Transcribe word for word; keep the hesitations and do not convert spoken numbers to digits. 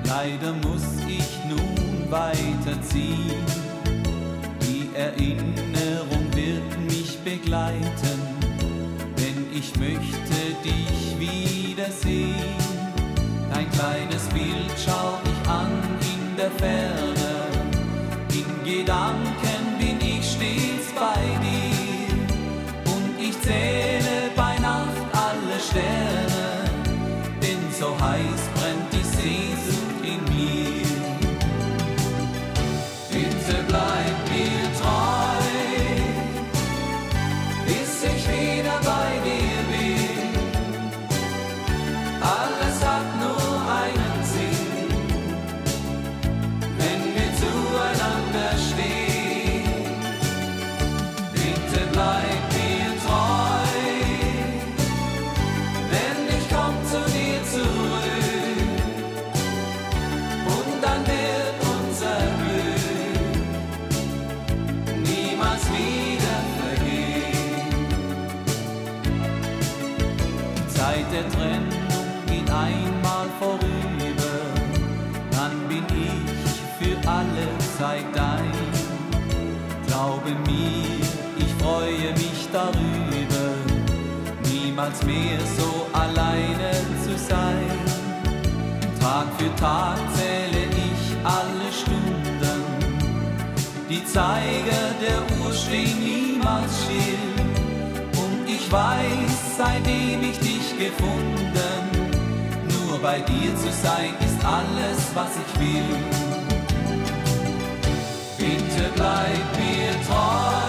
Leider muss ich nun weiterziehen. Die Erinnerung wird mich begleiten, denn ich möchte dich wiedersehen. Dein kleines Bild schau ich an in der Ferne. In Gedanken bin ich stets bei dir und ich zähle bei Nacht alle Sterne, denn so heiß brennt die Sehnsucht in mir. Bitte bleib mir treu, bis ich wieder bei dir bin. Alles hat nur einen Sinn, wenn wir zueinander stehen. Bitte bleib mir treu, denn ich komm zu dir zurück und dann wird unser Glück niemals wieder vergehen. Die Zeit der Trennung geht einmal vorüber, dann bin ich für alle Zeit dein. Glaube mir, ich freue mich darüber, niemals mehr so alleine zu sein. Tag für Tag zähle ich alle Stunden, die Zeiger der Uhr stehen niemals still. Und ich weiß, seitdem ich dich gefunden, nur bei dir zu sein ist alles, was ich will. Bitte bleib mir treu.